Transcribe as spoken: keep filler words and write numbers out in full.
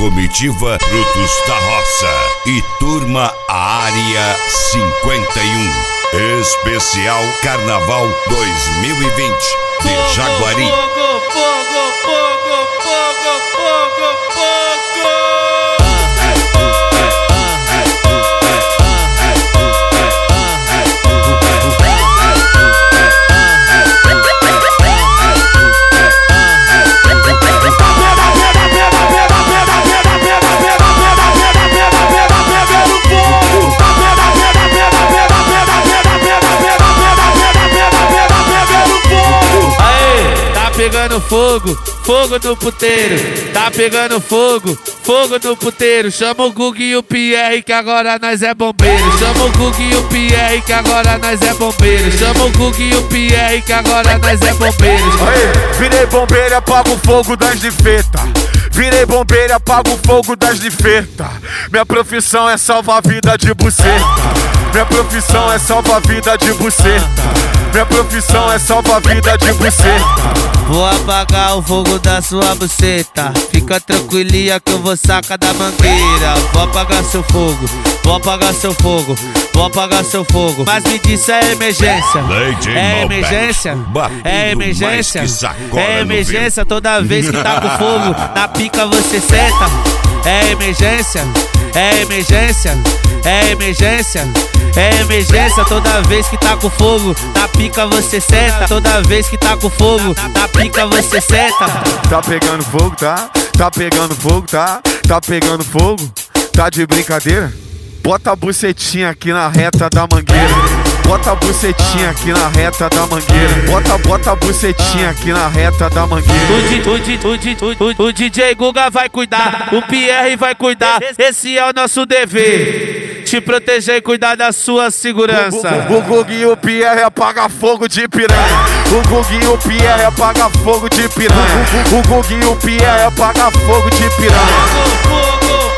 Comitiva Frutos da Roça e Turma Área cinquenta e um. Especial Carnaval dois mil e vinte de Jaguari. Fogo, fogo, fogo, fogo, fogo, fogo. Pegando fogo, fogo no puteiro. Tá pegando fogo, fogo no puteiro. Chama o Gugu e o Pierre que agora nós é bombeiro. Chama o Gugu e o Pierre que agora nós é bombeiro. Chama o Gugu e o Pierre que agora nós é bombeiro. Aí, virei bombeiro, apago o fogo das nifetas. Virei bombeiro, apago o fogo das nifetas. Minha profissão é salvar a vida de buceta. Minha profissão é salvar a vida de buceta. Minha profissão é salvar a vida de buceta. Vou apagar o fogo da sua buceta. Fica tranquilinha que eu vou sacar da mangueira. Vou apagar seu fogo, vou apagar seu fogo, vou apagar seu fogo. Mas me disse é emergência. É emergência, é emergência, é emergência. Toda vez que tá com fogo na pica você senta. É emergência, é emergência, é emergência. É emergência, toda vez que tá com fogo na pica você senta. Toda vez que tá com fogo na pica você senta. Tá pegando fogo, tá? Tá pegando fogo, tá? Tá pegando fogo? Tá de brincadeira? Bota a bucetinha aqui na reta da mangueira. Bota a bucetinha aqui na reta da mangueira. Bota, bota a bucetinha aqui na reta da mangueira. O, o, o, o, o D J Guga vai cuidar, o Pierre vai cuidar. Esse é o nosso dever, te proteger e cuidar da sua segurança. O, o, o Gugu e o Pierre apaga fogo de piranha. O Gugu e o Pierre apaga fogo de piranha. O Gugu e o Pierre apaga fogo de piranha.